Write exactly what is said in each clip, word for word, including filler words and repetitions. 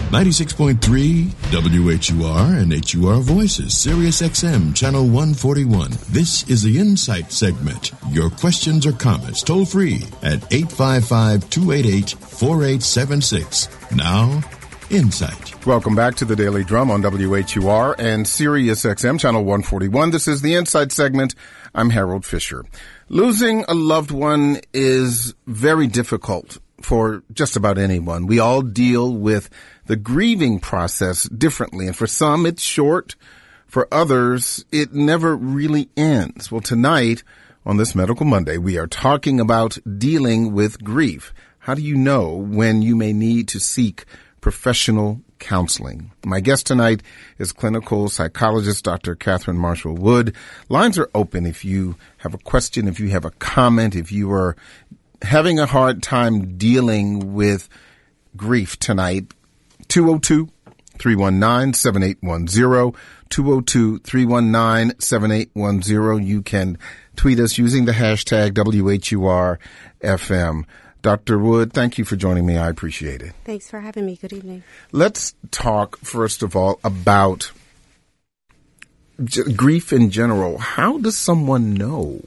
ninety-six point three W H U R and H U R Voices, Sirius X M, Channel one forty-one. This is the Insight segment. Your questions or comments toll free at eight five five, two eight eight, four eight seven six. Now, Insight. Welcome back to the Daily Drum on W H U R and Sirius X M, Channel one forty-one. This is the Insight segment. I'm Harold Fisher. Losing a loved one is very difficult for just about anyone. We all deal with the grieving process differently, and for some it's short. For others, it never really ends. Well, tonight, on this Medical Monday, we are talking about dealing with grief. How do you know when you may need to seek professional counseling? My guest tonight is clinical psychologist Doctor Catherine Marshall Wood. Lines are open if you have a question, if you have a comment, if you are having a hard time dealing with grief tonight. two oh two, three one nine, seven eight one zero, two oh two, three one nine, seven eight one zero. You can tweet us using the hashtag W H U R F M. Doctor Wood, thank you for joining me. I appreciate it. Thanks for having me. Good evening. Let's talk, first of all, about g- grief in general. How does someone know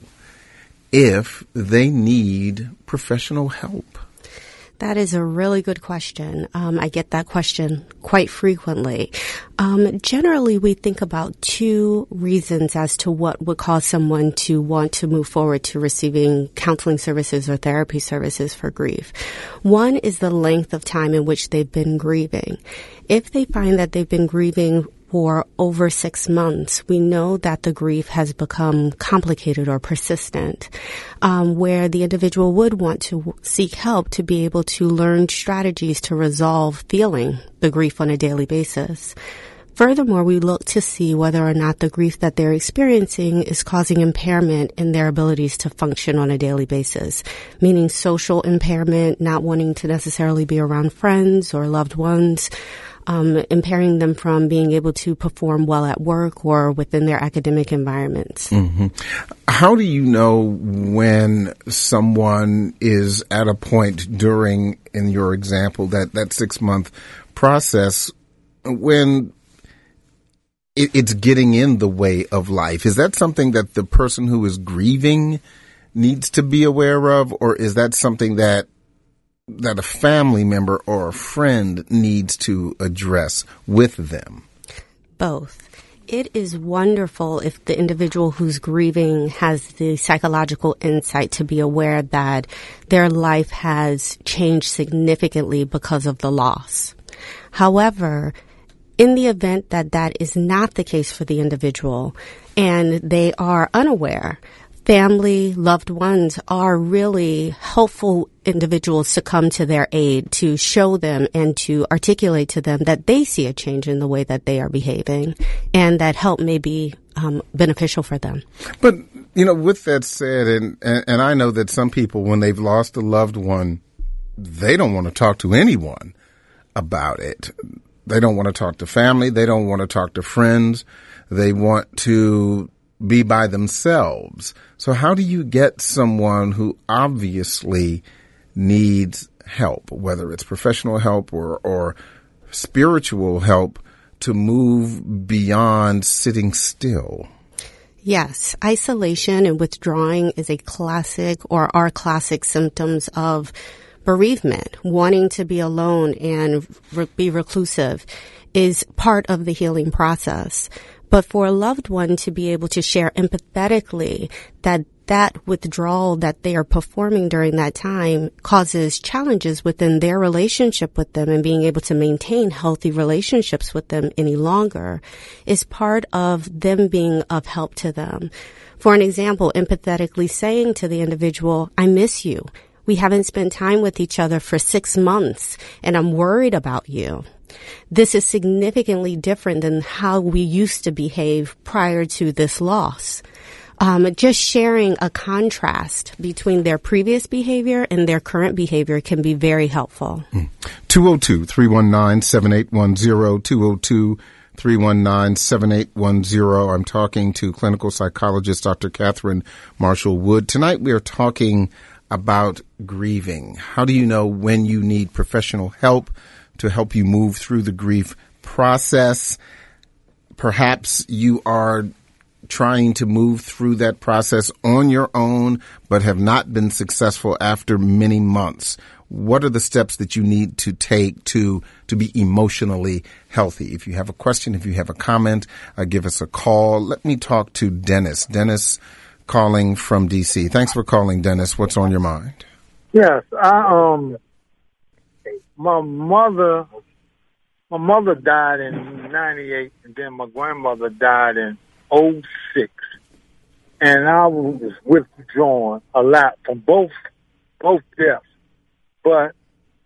if they need professional help? That is a really good question. Um, I get that question quite frequently. Um, generally, we think about two reasons as to what would cause someone to want to move forward to receiving counseling services or therapy services for grief. One is the length of time in which they've been grieving. If they find that they've been grieving for over six months, we know that the grief has become complicated or persistent, um, where the individual would want to seek help to be able to learn strategies to resolve feeling the grief on a daily basis. Furthermore, we look to see whether or not the grief that they're experiencing is causing impairment in their abilities to function on a daily basis, meaning social impairment, not wanting to necessarily be around friends or loved ones, Um, impairing them from being able to perform well at work or within their academic environments. Mm-hmm. How do you know when someone is at a point during, in your example, that, that six-month process when it, it's getting in the way of life? Is that something that the person who is grieving needs to be aware of, or is that something that that a family member or a friend needs to address with them? Both. It is wonderful if the individual who's grieving has the psychological insight to be aware that their life has changed significantly because of the loss. However, in the event that that is not the case for the individual and they are unaware, family, loved ones are really helpful individuals to come to their aid, to show them and to articulate to them that they see a change in the way that they are behaving and that help may be um, beneficial for them. But, you know, with that said, and, and, and I know that some people, when they've lost a loved one, they don't want to talk to anyone about it. They don't want to talk to family. They don't want to talk to friends. They want to be by themselves. So how do you get someone who obviously needs help, whether it's professional help or, or spiritual help, to move beyond sitting still? Yes, isolation and withdrawing is a classic or are classic symptoms of bereavement. Wanting to be alone and re- be reclusive is part of the healing process. But for a loved one to be able to share empathetically that that withdrawal that they are performing during that time causes challenges within their relationship with them and being able to maintain healthy relationships with them any longer is part of them being of help to them. For an example, empathetically saying to the individual, I miss you. We haven't spent time with each other for six months and I'm worried about you. This is significantly different than how we used to behave prior to this loss. Um, just sharing a contrast between their previous behavior and their current behavior can be very helpful. two oh two, three one nine, seven eight one zero, two oh two, three one nine, seven eight one zero. I'm talking to clinical psychologist Doctor Catherine Marshall Wood. Tonight we are talking about grieving. How do you know when you need professional help to help you move through the grief process. Perhaps you are trying to move through that process on your own, but have not been successful after many months. What are the steps that you need to take to to be emotionally healthy? If you have a question, if you have a comment, uh, give us a call. Let me talk to Dennis. Dennis calling from D C. Thanks for calling, Dennis. What's on your mind? Yes, I um, my mother, my mother died in ninety-eight, and then my grandmother died in oh six, and I was withdrawn a lot from both both deaths. But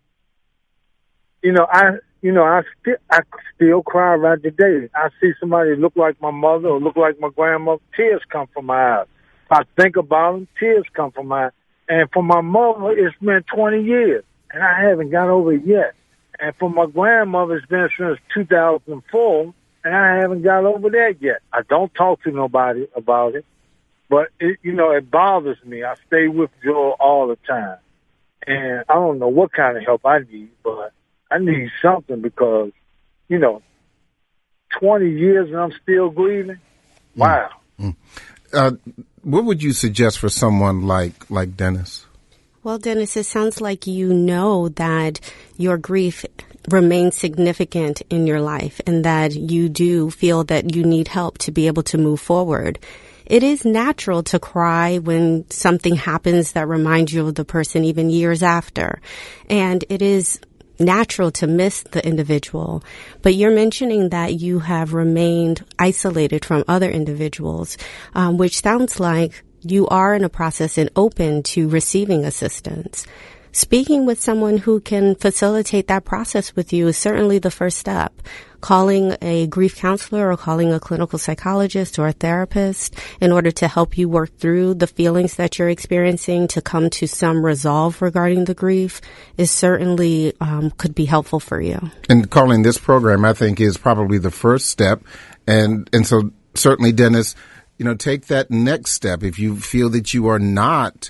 you know, I you know I still I still cry right today. I see somebody look like my mother or look like my grandmother, tears come from my eyes. If I think about them, tears come from my eyes. And for my mother, it's been twenty years, and I haven't got over it yet. And for my grandmother, it's been since two thousand four, and I haven't got over that yet. I don't talk to nobody about it, but it, you know, it bothers me. I stay withdrawn all the time. And I don't know what kind of help I need, but I need something because, you know, twenty years and I'm still grieving. Wow. Mm. Uh, what would you suggest for someone like, like Dennis? Well, Dennis, it sounds like you know that your grief remains significant in your life and that you do feel that you need help to be able to move forward. It is natural to cry when something happens that reminds you of the person even years after. And it is natural to miss the individual. But you're mentioning that you have remained isolated from other individuals, um, which sounds like you are in a process and open to receiving assistance. Speaking with someone who can facilitate that process with you is certainly the first step. Calling a grief counselor or calling a clinical psychologist or a therapist in order to help you work through the feelings that you're experiencing to come to some resolve regarding the grief is certainly um, could be helpful for you. And calling this program, I think, is probably the first step. And and so certainly, Dennis, you know, take that next step. If you feel that you are not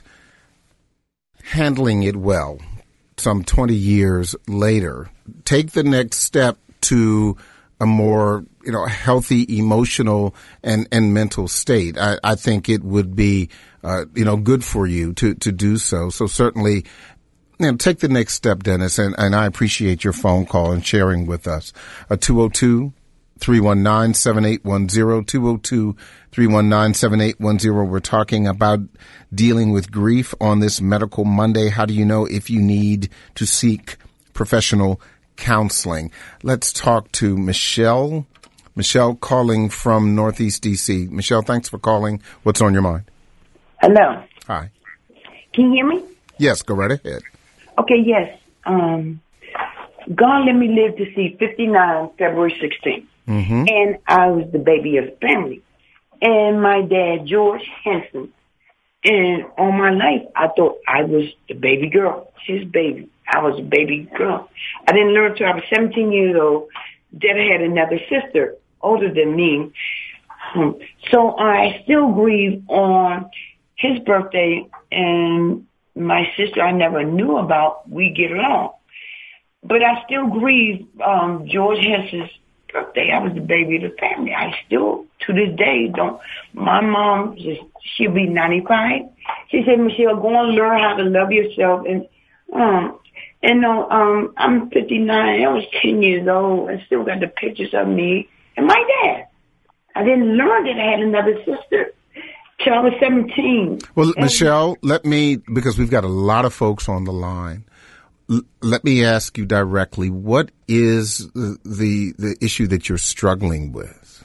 handling it well some twenty years later, take the next step to a more, you know, healthy emotional and, and mental state. I, I think it would be, uh, you know, good for you to, to do so. So certainly, you know, take the next step, Dennis, and, and I appreciate your phone call and sharing with us. Uh, two oh two, three one nine, seven eight one zero, two oh two, three one nine, seven eight one zero. We're talking about dealing with grief on this Medical Monday. How do you know if you need to seek professional counseling? Let's talk to Michelle. Michelle calling from Northeast D C. Michelle, thanks for calling. What's on your mind? Hello. Hi. Can you hear me? Yes, go right ahead. Okay, yes. Um, God let me live to see fifty-nine, February sixteenth. Mm-hmm. And I was the baby of the family. And my dad, George Henson, and all my life, I thought I was the baby girl, his baby. I was a baby girl. I didn't learn until I was seventeen years old that I had another sister older than me. Um, so I still grieve on his birthday, and my sister I never knew about. We get along. But I still grieve um, George Henson's birthday. I was the baby of the family. I still, to this day, don't. My mom, just, she'll be ninety-five. She said, Michelle, go and learn how to love yourself. And um, and no, um, I'm fifty-nine. I was ten years old and still got the pictures of me and my dad. I didn't learn that I had another sister till I was seventeen. Well, and Michelle, let me, because we've got a lot of folks on the line, l- let me ask you directly, what is the, the the issue that you're struggling with?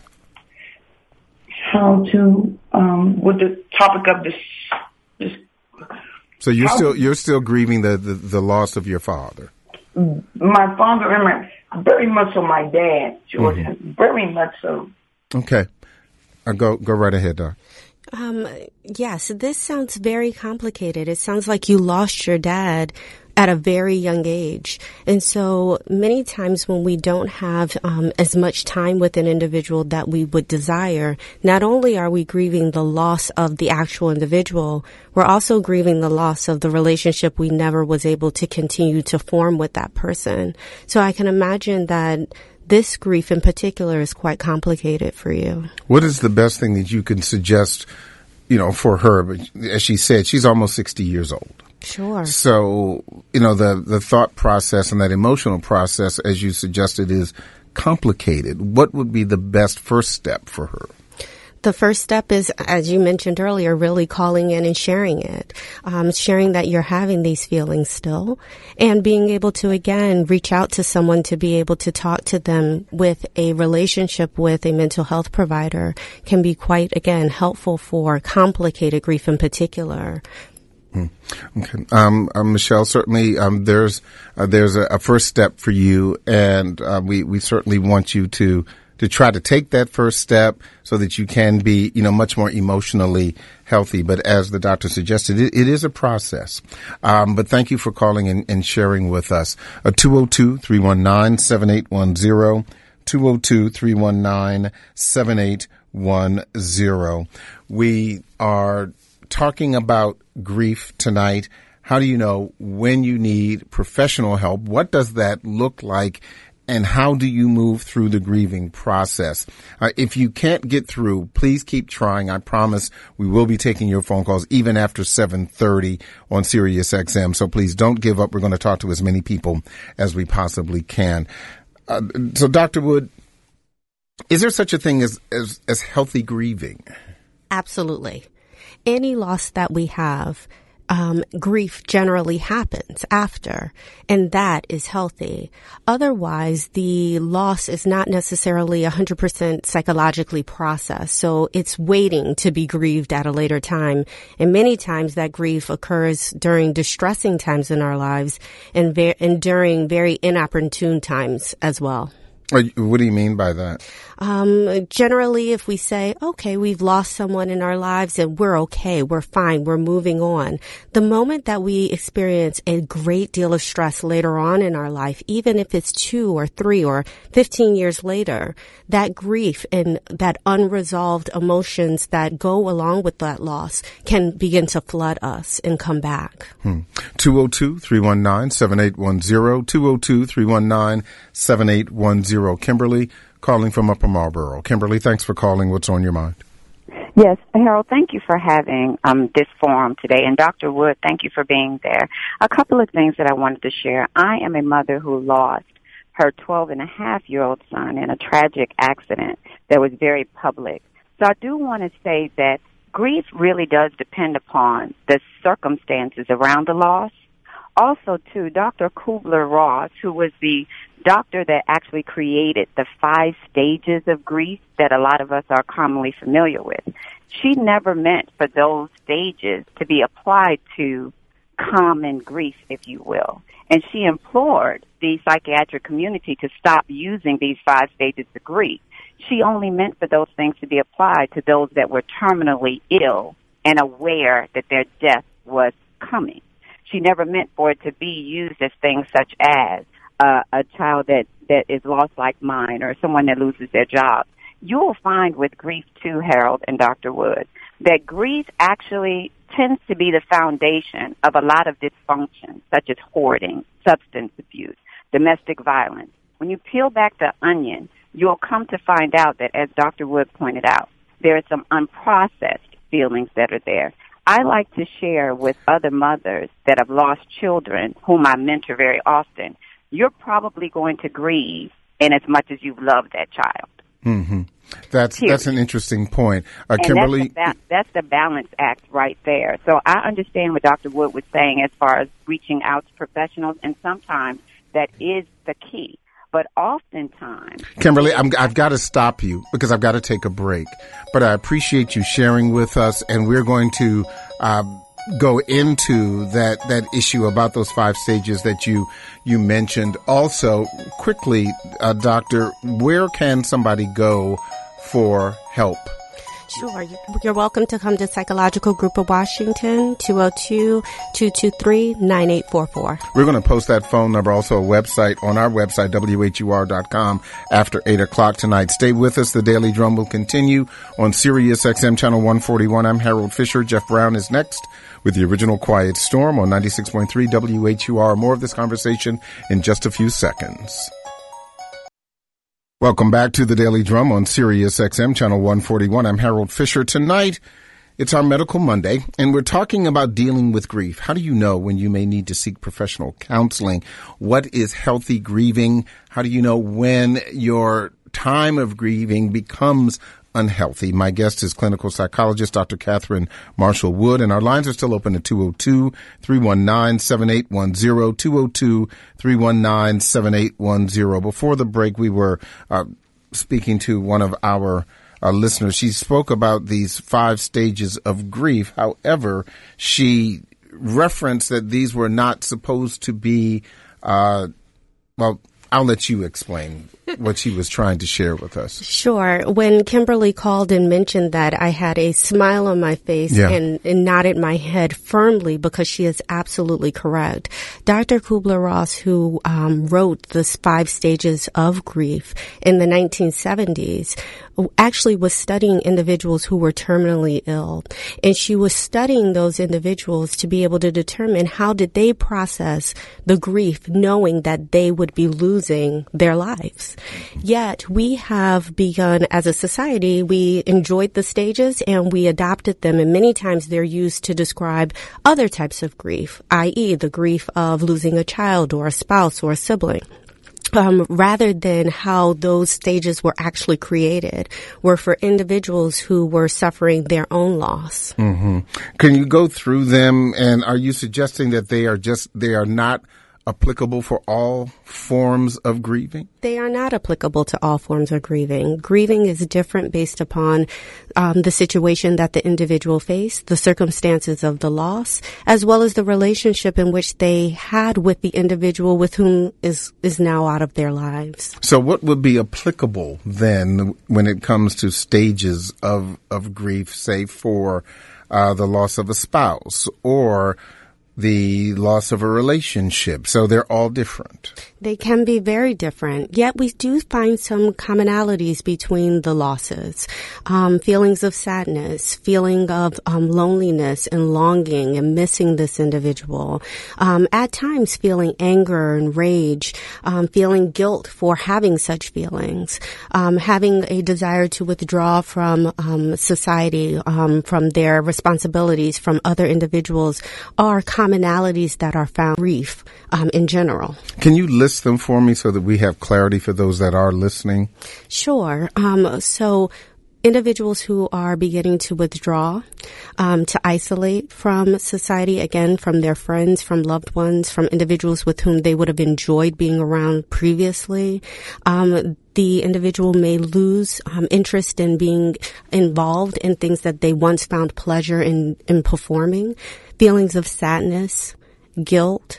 How to, um, with the topic of this, this So you're how, still you're still grieving the, the, the loss of your father. My father, and my, very much so my dad, George, mm-hmm. very much so. Okay, uh, go go right ahead, Doc. Um, yes, this sounds very complicated. It sounds like you lost your dad at a very young age. And so many times when we don't have um, as much time with an individual that we would desire, not only are we grieving the loss of the actual individual, we're also grieving the loss of the relationship we never was able to continue to form with that person. So I can imagine that this grief in particular is quite complicated for you. What is the best thing that you can suggest, you know, for her? But as she said, she's almost sixty years old. Sure. So, you know, the, the thought process and that emotional process, as you suggested, is complicated. What would be the best first step for her? The first step is, as you mentioned earlier, really calling in and sharing it, um, sharing that you're having these feelings still, and being able to, again, reach out to someone to be able to talk to them with a relationship with a mental health provider can be quite, again, helpful for complicated grief in particular. Okay, um, uh, Michelle. Certainly, um, there's uh, there's a, a first step for you, and uh, we we certainly want you to to try to take that first step so that you can be, you know, much more emotionally healthy. But as the doctor suggested, it, it is a process. Um, but thank you for calling and, and sharing with us. Uh, two oh two, three one nine, seven eight one zero, two oh two, three one nine, seven eight one zero. We are talking about grief tonight. How do you know when you need professional help? What does that look like? And how do you move through the grieving process? Uh, if you can't get through, please keep trying. I promise we will be taking your phone calls even after seven thirty on Sirius X M. So please don't give up. We're going to talk to as many people as we possibly can. Uh, so, Doctor Wood, is there such a thing as, as, as healthy grieving? Absolutely. Any loss that we have, um, grief generally happens after, and that is healthy. Otherwise, the loss is not necessarily one hundred percent psychologically processed, so it's waiting to be grieved at a later time. And many times that grief occurs during distressing times in our lives and, ver- and during very inopportune times as well. What do you mean by that? Um, generally, if we say, okay, we've lost someone in our lives and we're okay, we're fine, we're moving on. The moment that we experience a great deal of stress later on in our life, even if it's two or three or fifteen years later, that grief and that unresolved emotions that go along with that loss can begin to flood us and come back. Hmm. two oh two, three one nine, seven eight one zero, two oh two, three one nine, seven eight one zero. Kimberly, calling from Upper Marlboro. Kimberly, thanks for calling. What's on your mind? Yes, Harold, thank you for having um, this forum today. And Doctor Wood, thank you for being there. A couple of things that I wanted to share. I am a mother who lost her twelve and a half year old son in a tragic accident that was very public. So I do want to say that grief really does depend upon the circumstances around the loss. Also, too, Doctor Kubler-Ross, who was the doctor that actually created the five stages of grief that a lot of us are commonly familiar with, she never meant for those stages to be applied to common grief, if you will. And she implored the psychiatric community to stop using these five stages of grief. She only meant for those things to be applied to those that were terminally ill and aware that their death was coming. She never meant for it to be used as things such as uh, a child that, that is lost like mine or someone that loses their job. You'll find with grief, too, Harold and Doctor Wood, that grief actually tends to be the foundation of a lot of dysfunction, such as hoarding, substance abuse, domestic violence. When you peel back the onion, you'll come to find out that, as Doctor Wood pointed out, there are some unprocessed feelings that are there. I like to share with other mothers that have lost children, whom I mentor very often, you're probably going to grieve in as much as you've loved that child. Mm-hmm. That's Period. That's an interesting point. Uh, and Kimberly. That's the, ba- that's the balance act right there. So I understand what Doctor Wood was saying as far as reaching out to professionals, and sometimes that is the key. But oftentimes... Kimberly, I'm, I've got to stop you because I've got to take a break. But I appreciate you sharing with us, and we're going to uh, go into that, that issue about those five stages that you you mentioned. Also, quickly, uh, Doctor, where can somebody go for help? Sure. You're welcome to come to Psychological Group of Washington, two oh two, two two three, nine eight four four. We're going to post that phone number, also a website, on our website, W H U R dot com, after eight o'clock tonight. Stay with us. The Daily Drum will continue on Sirius X M Channel one forty-one. I'm Harold Fisher. Jeff Brown is next with the original Quiet Storm on ninety-six point three W H U R. More of this conversation in just a few seconds. Welcome back to the Daily Drum on Sirius X M Channel one forty-one. I'm Harold Fisher. Tonight, it's our Medical Monday, and we're talking about dealing with grief. How do you know when you may need to seek professional counseling? What is healthy grieving? How do you know when your time of grieving becomes unhealthy? My guest is clinical psychologist Doctor Catherine Marshall Wood, and our lines are still open at two oh two, three one nine, seven eight one zero, two oh two, three one nine, seven eight one zero. Before the break, we were uh, speaking to one of our uh, listeners. She spoke about these five stages of grief. However, she referenced that these were not supposed to be, uh, well, I'll let you explain what she was trying to share with us. Sure. When Kimberly called and mentioned that, I had a smile on my face yeah. and, and nodded my head firmly because she is absolutely correct. Doctor Kubler-Ross, who um, wrote the five stages of grief in the nineteen seventies, actually was studying individuals who were terminally ill. And she was studying those individuals to be able to determine how did they process the grief, knowing that they would be losing their lives. Yet we have begun, as a society, we enjoyed the stages and we adopted them, and many times they're used to describe other types of grief, that is the grief of losing a child or a spouse or a sibling. Um, rather than how those stages were actually created, were for individuals who were suffering their own loss. Mm-hmm. Can you go through them, and are you suggesting that they are just, they are not applicable for all forms of grieving? They are not applicable to all forms of grieving. Grieving is different based upon um, the situation that the individual faced, the circumstances of the loss, as well as the relationship in which they had with the individual with whom is is now out of their lives. So what would be applicable then when it comes to stages of, of grief, say for uh, the loss of a spouse or the loss of a relationship? So they're all different. They can be very different, yet we do find some commonalities between the losses. Um, feelings of sadness, feeling of um, loneliness and longing and missing this individual. Um, at times feeling anger and rage, um, feeling guilt for having such feelings, um, having a desire to withdraw from um, society, um, from their responsibilities, from other individuals, are commonalities that are found in grief um, in general. Can you list them for me so that we have clarity for those that are listening? Sure. Um, so individuals who are beginning to withdraw, um, to isolate from society, again, from their friends, from loved ones, from individuals with whom they would have enjoyed being around previously. Um, the individual may lose um, interest in being involved in things that they once found pleasure in, in performing. Feelings of sadness, guilt,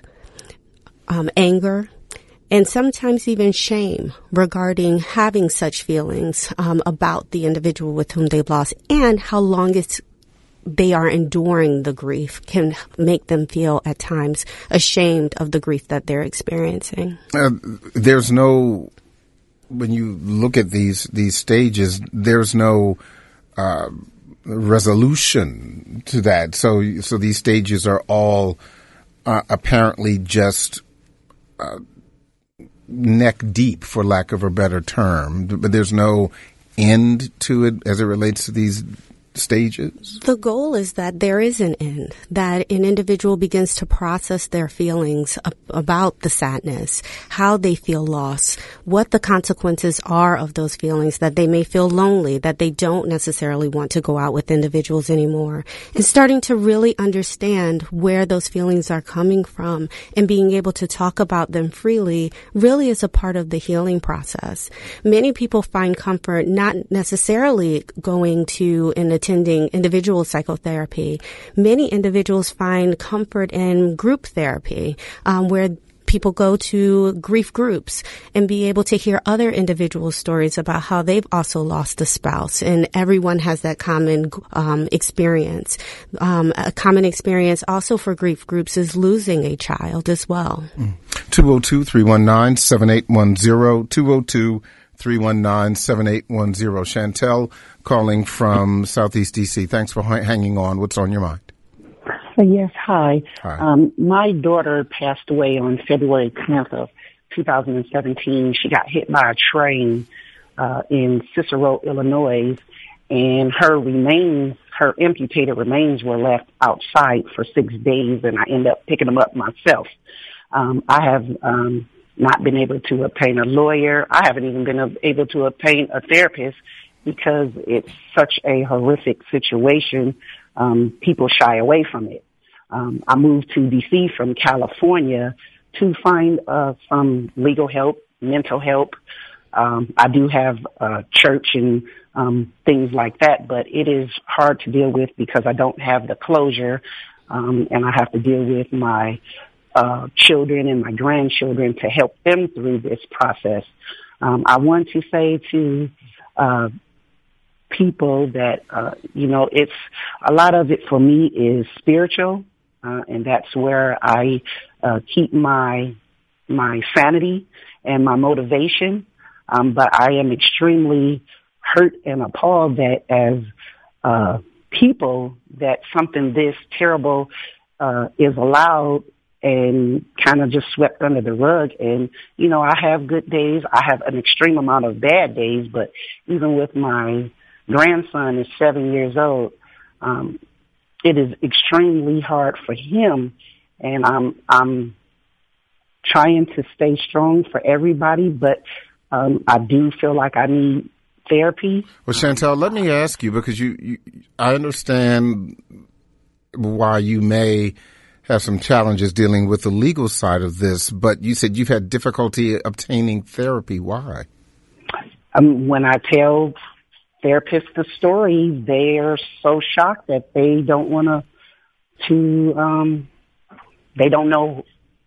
um, anger, and sometimes even shame regarding having such feelings um, about the individual with whom they've lost, and how long it's they are enduring the grief can make them feel at times ashamed of the grief that they're experiencing. Uh, there's no, when you look at these these stages, there's no uh, resolution to that. So, so these stages are all uh, apparently just uh, neck deep, for lack of a better term, but there's no end to it as it relates to these stages? The goal is that there is an end, that an individual begins to process their feelings ab- about the sadness, how they feel lost, what the consequences are of those feelings, that they may feel lonely, that they don't necessarily want to go out with individuals anymore, and starting to really understand where those feelings are coming from and being able to talk about them freely really is a part of the healing process. Many people find comfort not necessarily going to an attending individual psychotherapy. Many individuals find comfort in group therapy, um, where people go to grief groups and be able to hear other individuals' stories about how they've also lost a spouse, and everyone has that common um, experience. Um, a common experience also for grief groups is losing a child as well. two oh two, three one nine, seven eight one zero, two oh two, three one nine, seven eight one zero. Chantel calling from Southeast D C. Thanks for h- hanging on. What's on your mind? Yes, hi. Hi. Um, my daughter passed away on February tenth of two thousand seventeen. She got hit by a train uh, in Cicero, Illinois, and her remains, her amputated remains were left outside for six days, and I ended up picking them up myself. Um, I have um, not been able to obtain a lawyer. I haven't even been able to obtain a therapist because it's such a horrific situation. Um, people shy away from it. Um, I moved to D C from California to find uh, some legal help, mental help. Um, I do have uh, church and um, things like that, but it is hard to deal with because I don't have the closure, um, and I have to deal with my uh, children and my grandchildren to help them through this process. Um, I want to say to uh, people that, uh, you know, it's a lot of it for me is spiritual, uh, and that's where I uh, keep my my sanity and my motivation. Um, but I am extremely hurt and appalled that as uh, people that something this terrible uh, is allowed and kind of just swept under the rug. And, you know, I have good days. I have an extreme amount of bad days, but even with my grandson is seven years old, um, it is extremely hard for him. And I'm, I'm trying to stay strong for everybody, but um, I do feel like I need therapy. Well, Chantel, let me ask you, because you, you I understand why you may have some challenges dealing with the legal side of this, but you said you've had difficulty obtaining therapy. Why? Um, when I tell therapists the story, they are so shocked that they don't want to, to, um, they don't know.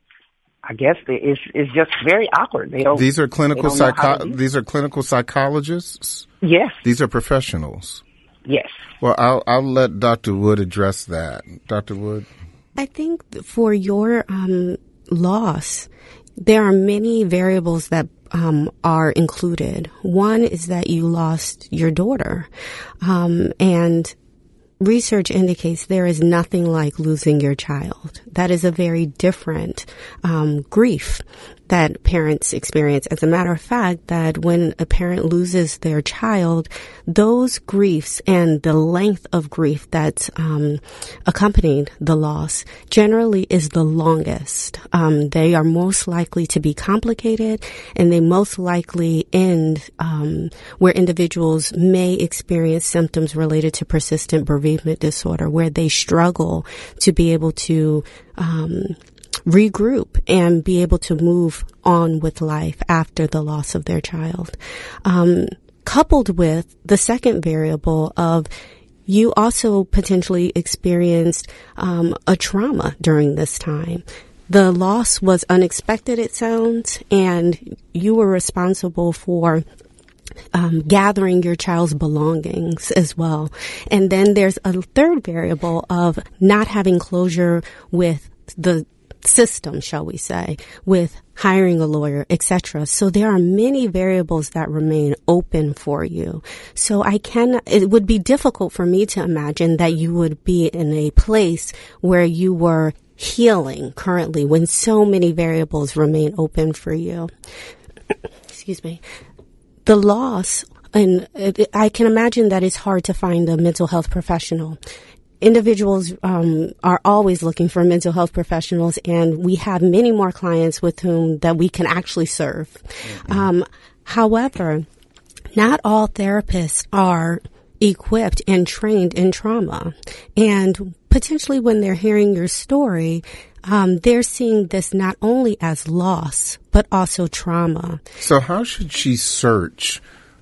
I guess it's, it's just very awkward. They don't. These are clinical psycho- do These are clinical psychologists. Yes. These are professionals. Yes. Well, I'll, I'll let Doctor Wood address that. Doctor Wood. I think for your um, loss, there are many variables that um, are included. One is that you lost your daughter, um, and research indicates there is nothing like losing your child. That is a very different um, grief that parents experience. As a matter of fact, that when a parent loses their child, those griefs and the length of grief that's um, accompanied the loss generally is the longest. Um, they are most likely to be complicated, and they most likely end um, where individuals may experience symptoms related to persistent bereavement disorder, where they struggle to be able to um, regroup and be able to move on with life after the loss of their child. Um, coupled with the second variable of you also potentially experienced um, a trauma during this time. The loss was unexpected, it sounds, and you were responsible for Um, gathering your child's belongings as well. And then there's a third variable of not having closure with the system, shall we say, with hiring a lawyer, et cetera. So there are many variables that remain open for you. So I can, it would be difficult for me to imagine that you would be in a place where you were healing currently when so many variables remain open for you. Excuse me. The loss, and I can imagine that it's hard to find a mental health professional. Individuals um, are always looking for mental health professionals, and we have many more clients with whom that we can actually serve. Mm-hmm. Um, however, not all therapists are equipped and trained in trauma, and potentially when they're hearing your story, um, they're seeing this not only as loss, but also trauma. So how should she search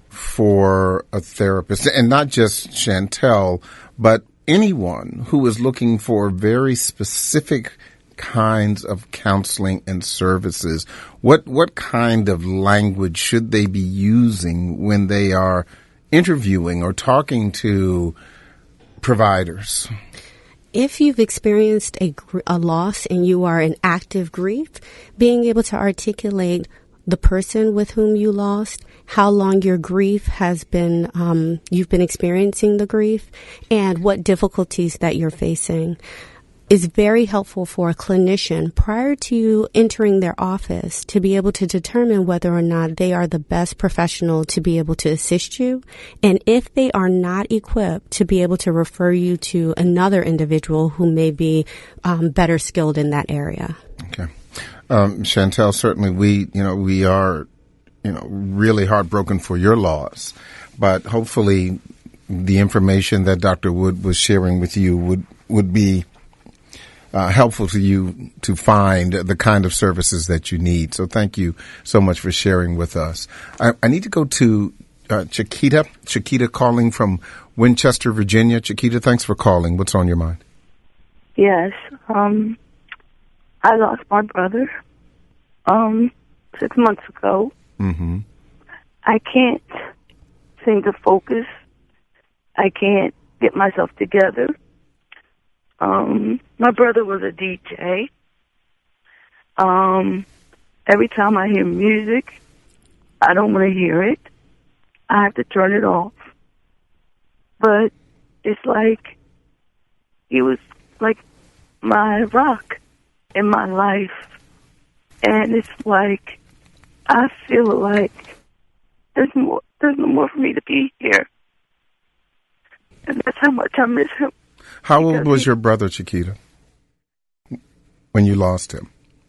for a therapist? And not just Chantel, but anyone who is looking for very specific kinds of counseling and services? What what kind of language should they be using when they are interviewing or talking to providers? If you've experienced a, a loss and you are in active grief, being able to articulate the person with whom you lost, how long your grief has been, um, you've been experiencing the grief, and what difficulties that you're facing is very helpful for a clinician prior to entering their office to be able to determine whether or not they are the best professional to be able to assist you. And if they are not equipped, to be able to refer you to another individual who may be um, better skilled in that area. Okay. Um, Chantel, certainly we, you know, we are, you know, really heartbroken for your loss, but hopefully the information that Doctor Wood was sharing with you would, would be Uh, helpful to you to find the kind of services that you need. So thank you so much for sharing with us. I, I need to go to uh, Chiquita. Chiquita calling from Winchester, Virginia. Chiquita, thanks for calling. What's on your mind? Yes. Um, I lost my brother um, six months ago. Mm-hmm. I can't seem to focus. I can't get myself together. Um, my brother was a D J. Um, every time I hear music, I don't want to hear it. I have to turn it off. But it's like he was like my rock in my life. And it's like I feel like there's more, there's no more for me to be here. And that's how much I miss him. How old was your brother, Chiquita, when you lost him?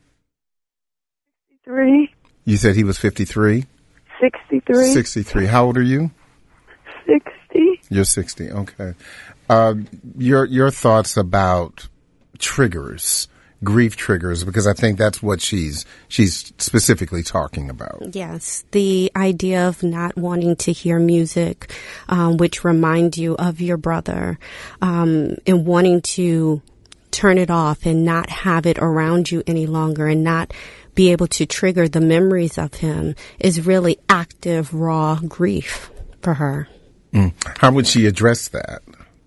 Three. You said he was fifty-three? sixty-three. sixty-three. How old are you? sixty. You're sixty. Okay. Uh, your your thoughts about triggers, grief triggers, because I think that's what she's she's specifically talking about. Yes, the idea of not wanting to hear music, um, which remind you of your brother, um, and wanting to turn it off and not have it around you any longer and not be able to trigger the memories of him is really active, raw grief for her. Mm. How would she address that?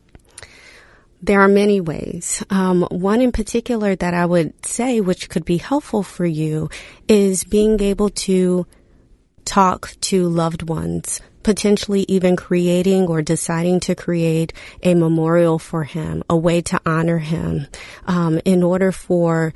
There are many ways. Um, one in particular that I would say, which could be helpful for you, is being able to talk to loved ones, potentially even creating or deciding to create a memorial for him, a way to honor him, um, in order for,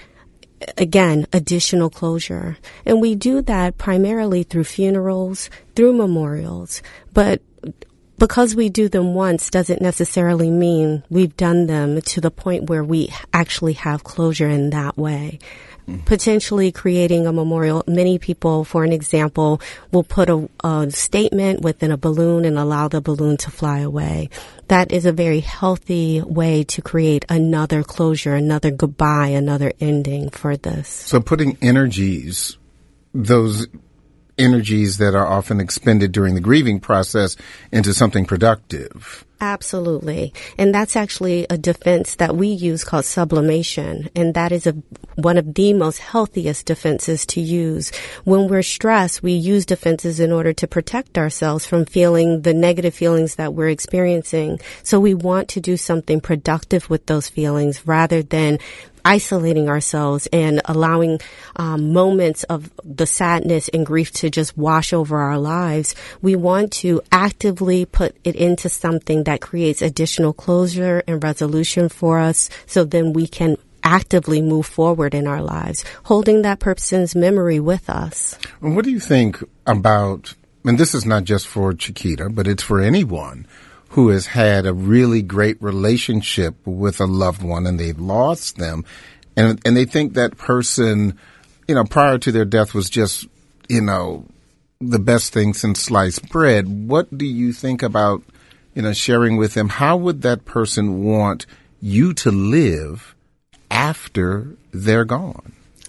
again, additional closure. And we do that primarily through funerals, through memorials, but because we do them once doesn't necessarily mean we've done them to the point where we actually have closure in that way. Mm-hmm. Potentially creating a memorial. Many people, for an example, will put a, a statement within a balloon and allow the balloon to fly away. That is a very healthy way to create another closure, another goodbye, another ending for this. So putting energies, those energies that are often expended during the grieving process into something productive. Absolutely. And that's actually a defense that we use called sublimation. And that is a, one of the most healthiest defenses to use. When we're stressed, we use defenses in order to protect ourselves from feeling the negative feelings that we're experiencing. So we want to do something productive with those feelings rather than isolating ourselves and allowing um, moments of the sadness and grief to just wash over our lives. We want to actively put it into something that creates additional closure and resolution for us, so then we can actively move forward in our lives, holding that person's memory with us. What do you think about, and this is not just for Chiquita, but it's for anyone who has had a really great relationship with a loved one and they've lost them, and and they think that person, you know, prior to their death was just, you know, the best thing since sliced bread. What do you think about, you know, sharing with them? How would that person want you to live after they're gone?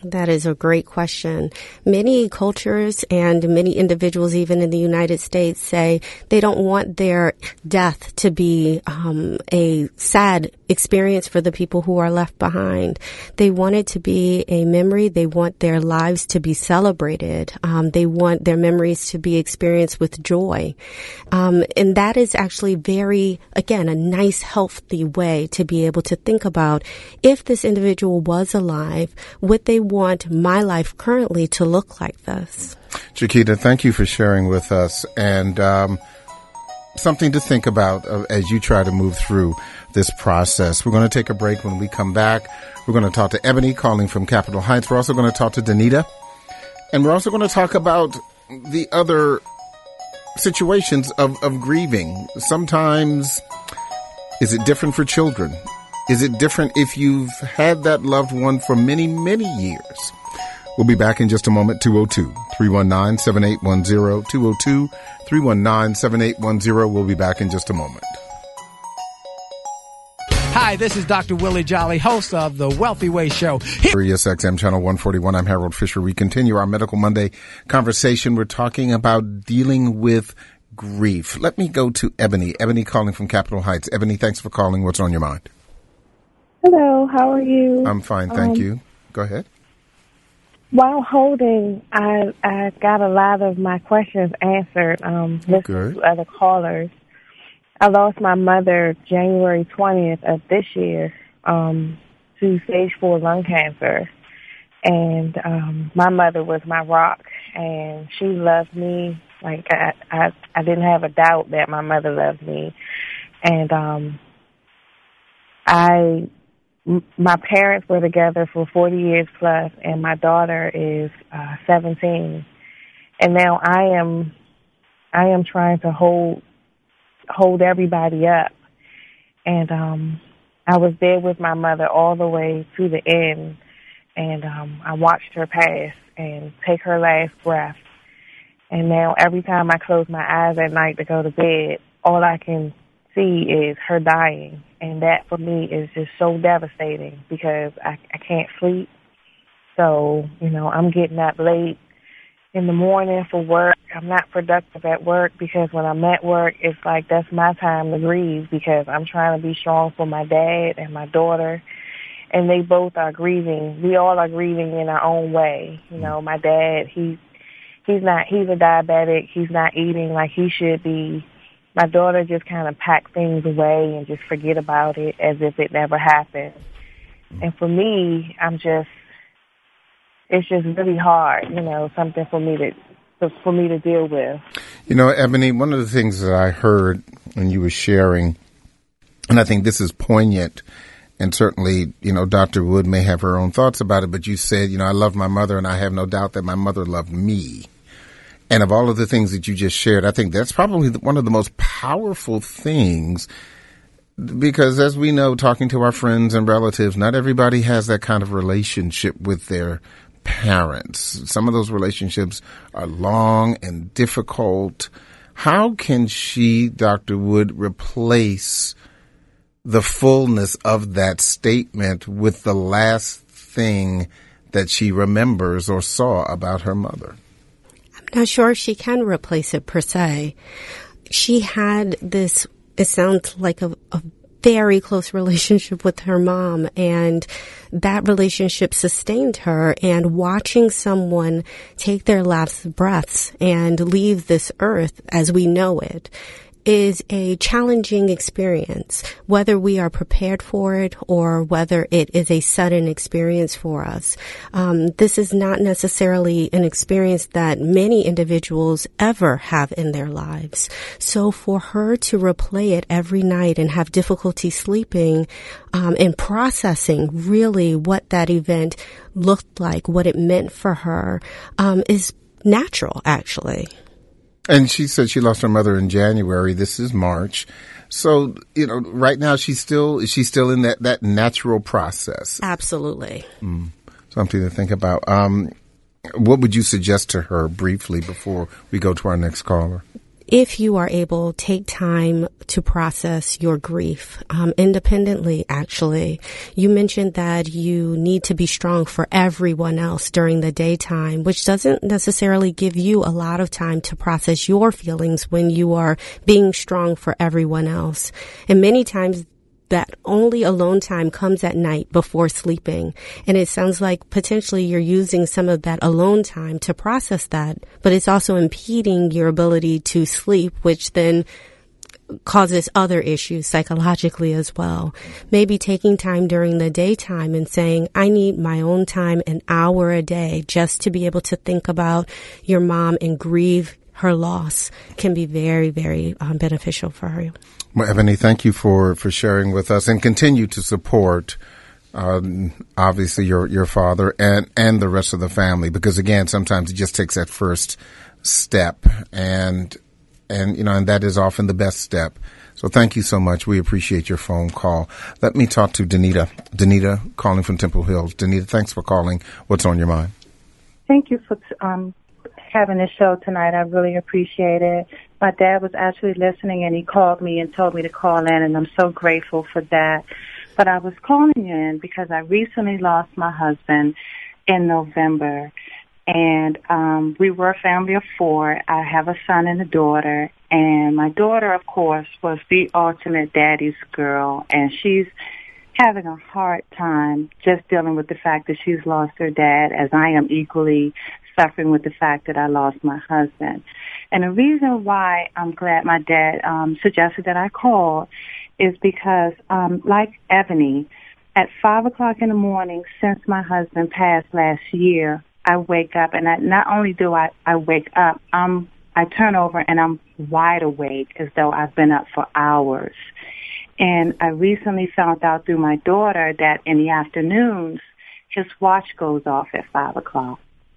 That is a great question. Many cultures and many individuals, even in the United States, say they don't want their death to be um, a sad experience for the people who are left behind. They want it to be a memory. They want their lives to be celebrated. Um, they want their memories to be experienced with joy. Um, and that is actually very, again, a nice, healthy way to be able to think about, if this individual was alive, would they want my life currently to look like this? Chiquita, thank you for sharing with us, and um, something to think about uh, as you try to move through this process. We're going to take a break. When we come back, we're going to talk to Ebony, calling from Capitol Heights. We're also going to talk to Danita, and we're also going to talk about the other situations of, of grieving. Sometimes, is it different for children? Is it different if you've had that loved one for many, many years? We'll be back in just a moment. two oh two, three one nine, seven eight one zero, two oh two, three one nine, seven eight one zero. We'll be back in just a moment. Hi, this is Doctor Willie Jolly, host of The Wealthy Way Show. Sirius X M Channel one forty-one. I'm Harold Fisher. We continue our Medical Monday conversation. We're talking about dealing with grief. Let me go to Ebony. Ebony calling from Capitol Heights. Ebony, thanks for calling. What's on your mind? Hello, how are you? I'm fine, thank um, you. Go ahead. While holding, I I got a lot of my questions answered. Um, listening to other callers. I lost my mother January twentieth of this year um, to stage four lung cancer, and um, my mother was my rock, and she loved me. Like I, I, I didn't have a doubt that my mother loved me, and um, I. My parents were together for forty years plus, and my daughter is uh, seventeen. And now I am, I am trying to hold, hold everybody up. And um, I was there with my mother all the way to the end, and um, I watched her pass and take her last breath. And now every time I close my eyes at night to go to bed, all I can see is her dying. And that for me is just so devastating because I, I can't sleep. So, you know, I'm getting up late in the morning for work. I'm not productive at work because when I'm at work, it's like that's my time to grieve because I'm trying to be strong for my dad and my daughter. And they both are grieving. We all are grieving in our own way. You know, my dad, he, he's not, he's a diabetic. He's not eating like he should be. My daughter just kind of packed things away and just forget about it as if it never happened. And for me, I'm just, it's just really hard, you know, something for me to, for me to deal with. You know, Ebony, one of the things that I heard when you were sharing, and I think this is poignant, and certainly, you know, Doctor Wood may have her own thoughts about it, but you said, you know, I love my mother and I have no doubt that my mother loved me. And of all of the things that you just shared, I think that's probably one of the most powerful things because as we know, talking to our friends and relatives, not everybody has that kind of relationship with their parents. Some of those relationships are long and difficult. How can she, Doctor Wood, replace the fullness of that statement with the last thing that she remembers or saw about her mother? Not sure if she can replace it per se. She had this, it sounds like a, a very close relationship with her mom, and that relationship sustained her. And watching someone take their last breaths and leave this earth as we know it is a challenging experience, whether we are prepared for it or whether it is a sudden experience for us. Um, this is not necessarily an experience that many individuals ever have in their lives. So for her to replay it every night and have difficulty sleeping um, and processing really what that event looked like, what it meant for her, um, is natural, actually. And she said she lost her mother in January. This is March. So, you know, right now she's still, is she still in that, that natural process? Absolutely. Mm, something to think about. Um, what would you suggest to her briefly before we go to our next caller? if you are able, take time to process your grief um, independently, actually. You mentioned that you need to be strong for everyone else during the daytime, which doesn't necessarily give you a lot of time to process your feelings when you are being strong for everyone else. And many times that only alone time comes at night before sleeping. And it sounds like potentially you're using some of that alone time to process that, but it's also impeding your ability to sleep, which then causes other issues psychologically as well. Maybe taking time during the daytime and saying, I need my own time, an hour a day, just to be able to think about your mom and grieve her loss can be very, very um, beneficial for her. Well, Ebony, thank you for, for sharing with us, and continue to support, um, obviously your, your father and, and the rest of the family, because again, sometimes it just takes that first step, and, and, you know, and that is often the best step. So thank you so much. We appreciate your phone call. Let me talk to Danita. Danita calling from Temple Hills. Danita, thanks for calling. What's on your mind? Thank you for, um, having this show tonight. I really appreciate it. My dad was actually listening, and he called me and told me to call in, and I'm so grateful for that. But I was calling in because I recently lost my husband in November, and um, we were a family of four. I have a son and a daughter, and my daughter, of course, was the ultimate daddy's girl, and she's having a hard time just dealing with the fact that she's lost her dad, as I am equally suffering with the fact that I lost my husband. And the reason why I'm glad my dad um, suggested that I call is because, um, like Ebony, at five o'clock in the morning since my husband passed last year, I wake up, and I, not only do I, I wake up, um, I turn over and I'm wide awake as though I've been up for hours. And I recently found out through my daughter that in the afternoons, his watch goes off at five o'clock.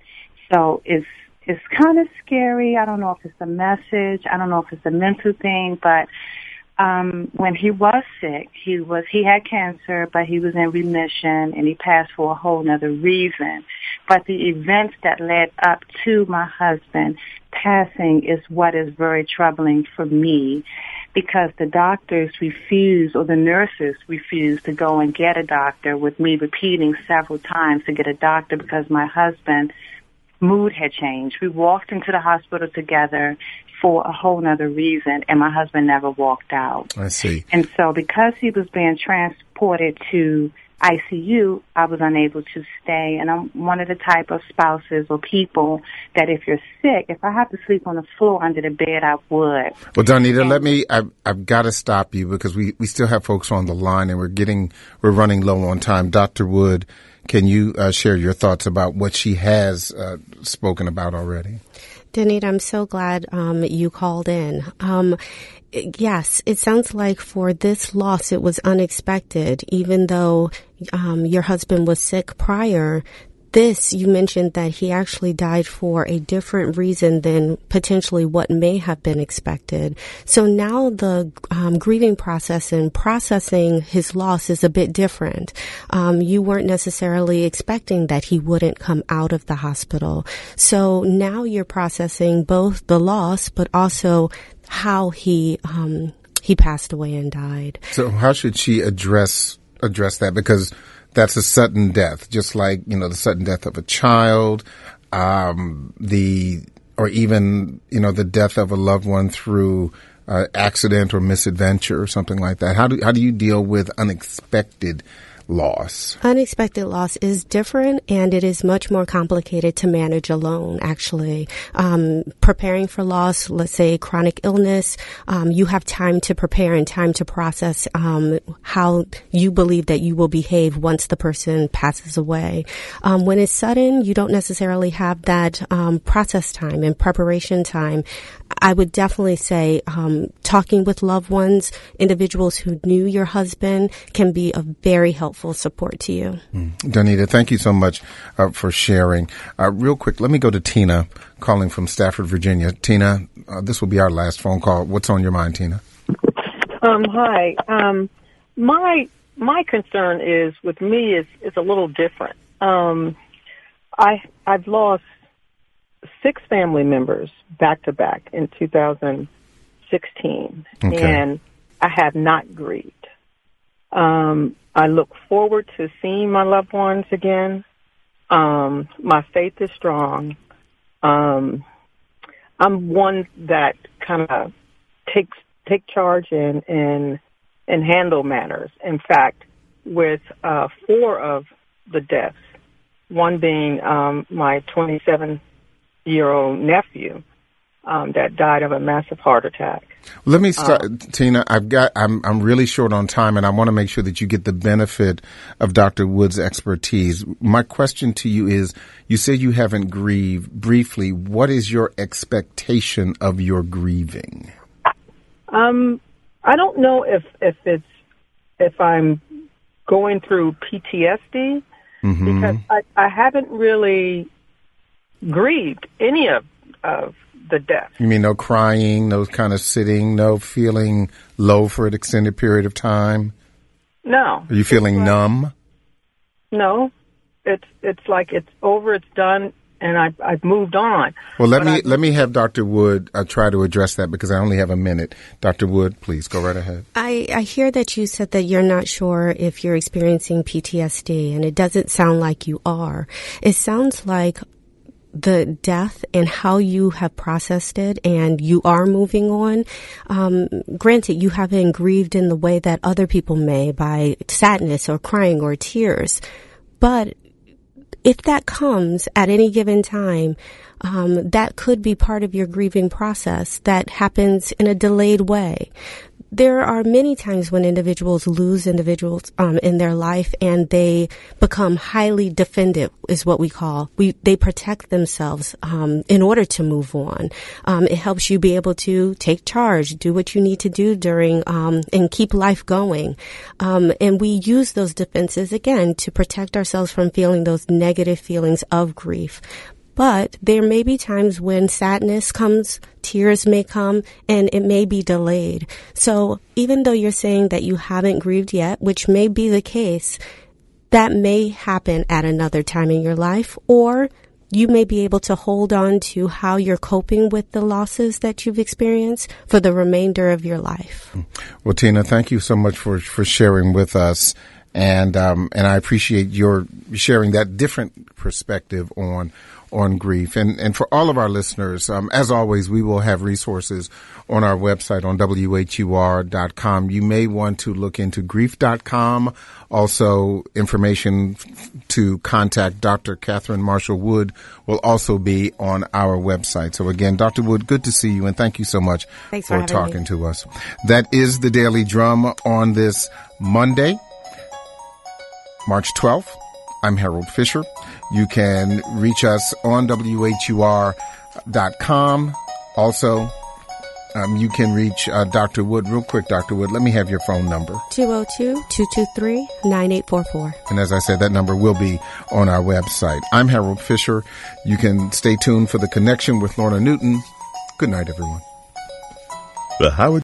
So it's it's kind of scary. I don't know if it's a message. I don't know if it's a mental thing. But um, when he was sick, he was he had cancer, but he was in remission, and he passed for a whole nother reason. But the events that led up to my husband passing is what is very troubling for me, because the doctors refuse, or the nurses refuse, to go and get a doctor, with me repeating several times to get a doctor because my husband mood had changed. We walked into the hospital together for a whole nother reason, and my husband never walked out. I see. And so because he was being transported to I C U, I was unable to stay. And I'm one of the type of spouses or people that if you're sick, if I have to sleep on the floor under the bed, I would. Well, Donita, and let me, I've, I've got to stop you because we, we still have folks on the line, and we're getting, we're running low on time. Doctor Wood, can you uh, share your thoughts about what she has uh, spoken about already? Danita, I'm so glad um, you called in. Um, yes, it sounds like for this loss, it was unexpected, even though um, your husband was sick prior. This, you mentioned that he actually died for a different reason than potentially what may have been expected. So now the um, grieving process and processing his loss is a bit different. Um, you weren't necessarily expecting that he wouldn't come out of the hospital. So now you're processing both the loss, but also how he um, he passed away and died. So how should she address address that? Because that's a sudden death, just like, you know, the sudden death of a child, um, the, or even, you know, the death of a loved one through uh, accident or misadventure or something like that. How do, how do you deal with unexpected loss? Unexpected loss is different, and it is much more complicated to manage alone, actually. Um, preparing for loss, let's say chronic illness, um, you have time to prepare and time to process um, how you believe that you will behave once the person passes away. Um, when it's sudden, you don't necessarily have that um, process time and preparation time. I would definitely say um, talking with loved ones, individuals who knew your husband, can be a very helpful support to you. Mm. Donita, thank you so much uh, for sharing. Uh, real quick, let me go to Tina calling from Stafford, Virginia. Tina, uh, this will be our last phone call. What's on your mind, Tina? Um, hi. Um, my my concern is with me is is a little different. Um, I I've lost six family members back to back in two thousand sixteen, okay. and I have not grieved. Um, I look forward to seeing my loved ones again. Um, my faith is strong. Um, I'm one that kind of takes take charge and, and and handle matters. In fact, with uh, four of the deaths, one being um, my twenty-seven-year-old nephew um, that died of a massive heart attack. Let me start, um, Tina. I've got. I'm. I'm really short on time, and I want to make sure that you get the benefit of Doctor Wood's expertise. My question to you is: you said you haven't grieved. Briefly, what is your expectation of your grieving? Um, I don't know if if it's if I'm going through P T S D mm-hmm. because I, I haven't really grieved any of of the death. You mean no crying, no kind of sitting, no feeling low for an extended period of time? No. Are you feeling like, numb? No. It's it's like it's over, it's done, and I've, I've moved on. Well, let but me I, let me have Doctor Wood uh, try to address that because I only have a minute. Doctor Wood, please go right ahead. I, I hear that you said that you're not sure if you're experiencing P T S D, and it doesn't sound like you are. It sounds like the death and how you have processed it and you are moving on. Um, granted, you haven't grieved in the way that other people may by sadness or crying or tears. But if that comes at any given time, um, that could be part of your grieving process that happens in a delayed way. There are many times when individuals lose individuals um, in their life and they become highly defensive, is what we call. We they protect themselves um, in order to move on. Um, it helps you be able to take charge, do what you need to do during um, and keep life going. Um, and we use those defenses again to protect ourselves from feeling those negative feelings of grief. But there may be times when sadness comes, tears may come, and it may be delayed. So even though you're saying that you haven't grieved yet, which may be the case, that may happen at another time in your life, or you may be able to hold on to how you're coping with the losses that you've experienced for the remainder of your life. Well, Tina, thank you so much for, for sharing with us. And, um, and I appreciate your sharing that different perspective on on grief. And, and for all of our listeners, um, as always, we will have resources on our website on W H U R dot com. You may want to look into grief dot com. Also, information to contact Doctor Catherine Marshall Wood will also be on our website. So again, Doctor Wood, good to see you, and thank you so much Thanks for, for talking me. to us. That is the Daily Drum on this Monday, March twelfth. I'm Harold Fisher. You can reach us on W H U R dot com. Also, um, you can reach uh, Doctor Wood. Real quick, Doctor Wood, let me have your phone number. two oh two, two two three, nine eight four four. And as I said, that number will be on our website. I'm Harold Fisher. You can stay tuned for The Connection with Lorna Newton. Good night, everyone. The Howard